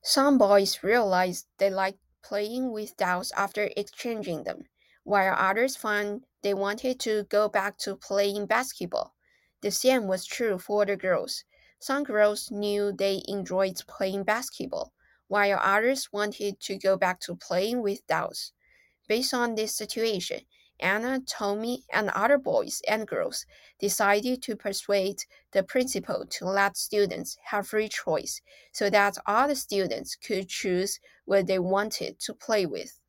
Some boys realized they liked playing with dolls after exchanging them, while others found they wanted to go back to playing basketball. The same was true for the girls. Some girls knew they enjoyed playing basketball, while others wanted to go back to playing with dolls. Based on this situation, Anna, Tommy, and other boys and girls decided to persuade the principal to let students have free choice so that all the students could choose what they wanted to play with.